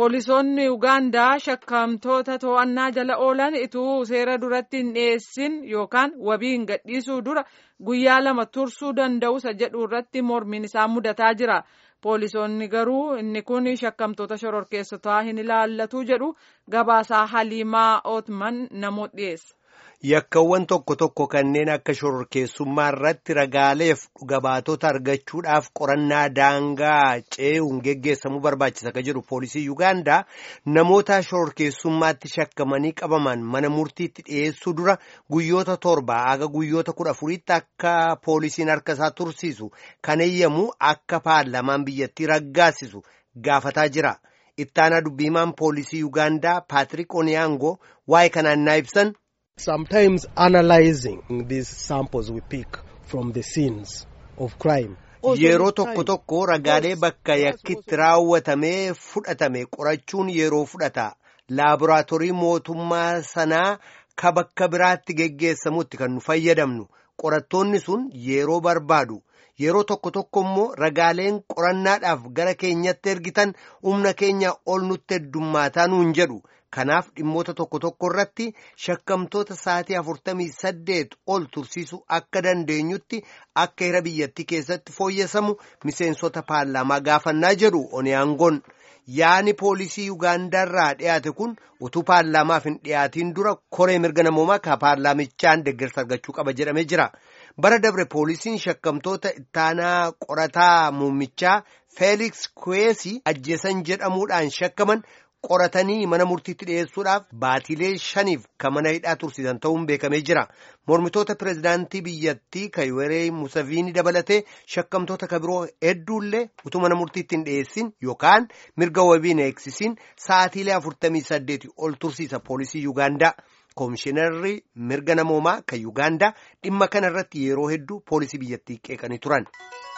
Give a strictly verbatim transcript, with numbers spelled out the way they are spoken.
Poolisoonni Ugaandaa shakkamtoota to'annaa jala oolan ituu seera duratti hin dhiyeessin yookaan wabiin gadhiisuu dura guyyaa lama tursuu danda'u isa jedhu irratti mormiin isaa mudataa jira. Poolisoonni garuu inni kun shakkamtoota shororkeessotaa hin ilaallatu jedhu. Gabaasaa Haliimaa Ootman namoota dhiyeessa. Yakkawwan tokko tokko kanneen akka shororkeessummaa irratti ragaaleef dhuga baatota argachuudhaaf qorannaa daangaa ce'uun geggeessamuu barbaachisa ka jedhu poolisii Ugaandaa namoota shororkeessummaatti shakkamanii qabaman mana murtiitti dhiyeessuu dura guyyoota torba haga guyyoota kudha afuriitti akka poolisiin harka isaa tursiisu kan eeyyamu akka paarlaamaan biyyattii raggaasisu gaafataa jira. Ittaanaa dubbiimaan poolisii Ugaandaa Patrick Onyango waa'ee kanaan naa ibsan. Sometimes analyzing these samples we pick from the scenes of crime. Yeroo tokko tokko ragaalee bakka yakkitti raawwatamee fudhatame qorachuun yeroo fudhata. Laaboraatoorii mootummaa sanaa ka bakka biraatti geggeessamutti kan nu fayyadamnu. Qorattoonni sun yeroo barbaadu. Yeroo tokko tokko immoo ragaaleen qorannaadhaaf gara keenyatti ergitan humna keenya ol nutti heddummaataa nuun jedhu. Kanaaf dhimmoota tokko tokko irratti shakkamtoota sa'aatii afurtamii saddeet ol tursiisuu akka dandeenyutti akka heera biyyattii keessatti fooyyessamu miseensota paarlaamaa gaafannaa jedhu Onyangoon. Yaani poolisii Ugaandaarraa dhiyaate kun utuu paarlaamaaf hin dhiyaatiin dura koree mirga namoomaa ka paarlaamichaan deeggarsa argachuu qaba jedhamee jira. Bara dabre poolisiin shakkamtoota ittaanaa qorataa muummichaa Feelix Kuweesii ajjeesan jedhamuudhaan shakkaman qoratanii mana murtiitti dhiyeessuudhaaf baatilee shaniif kan mana hidhaa tursiisan ta'uun beekamee jira. Mormitoota pirezidaantii biyyattii kan Yoweri Museveni dabalatee shakkamtoota ka biroo hedduullee utuu mana murtiitti hin dhiyeessin yookaan mirga wabiin eegsisiin sa'aatiilee afurtamii saddeeti ol tursiisa poolisii Ugaandaa. Koomishinarri mirga namoomaa kan Ugaandaa dhimma kana irratti yeroo hedduu poolisii biyyattii qeeqanii turan.